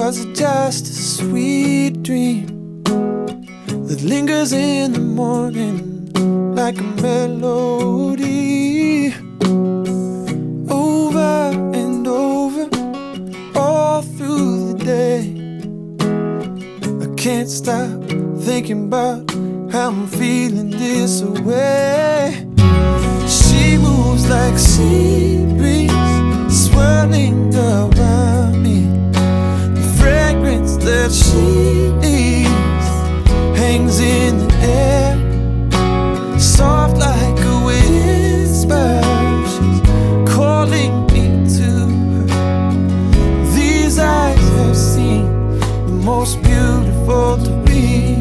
was it just a sweet dream that lingers in the morning like a melody, over and over all through the day? I can't stop thinking about how I'm feeling this way. She moves like sea breeze swirling around me. The fragrance that she leaves hangs in the air, soft like a whisper. She's calling me to her. These eyes have seen the most beautiful to read.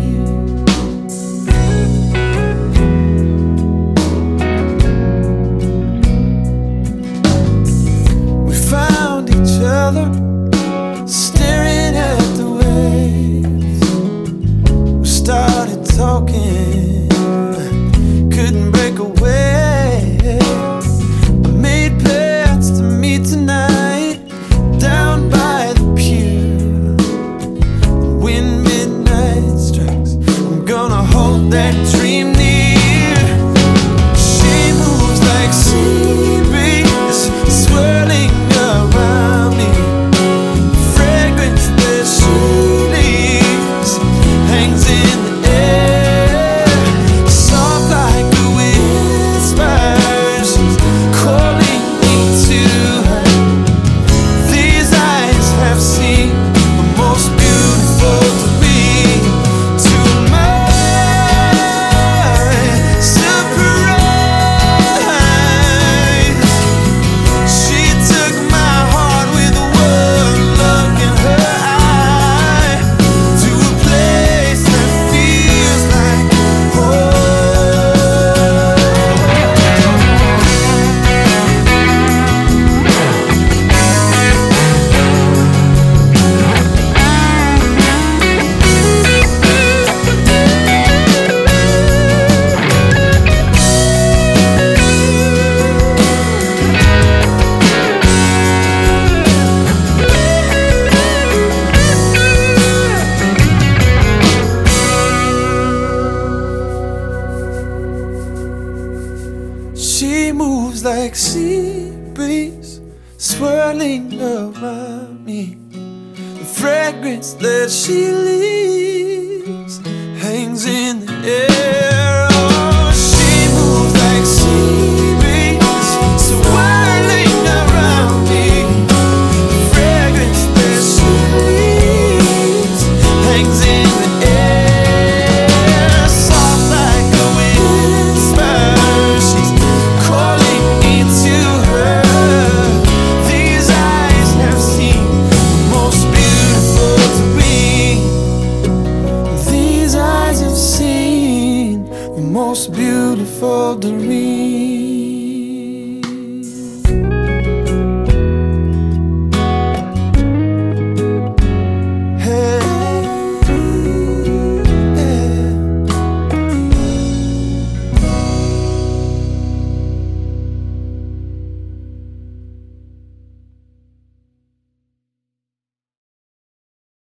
Staring at the waves, we started talking, couldn't break away. I made plans to meet tonight down by the pier. When midnight strikes, I'm gonna hold that dream near. She moves like sea breeze swirling around me. She moves like sea breeze swirling around me. The fragrance that she leaves hangs in